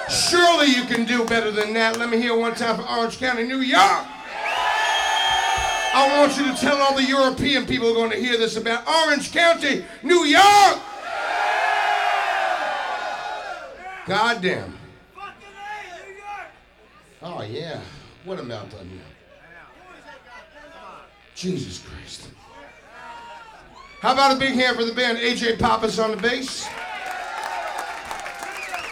Surely you can do better than that. Let me hear one time for Orange County, New York. I want you to tell all the European people who are going to hear this about Orange County, New York. Goddamn. Oh, yeah. What a meltdown here. Jesus Christ. How about a big hand for the band? AJ Pappas on the bass.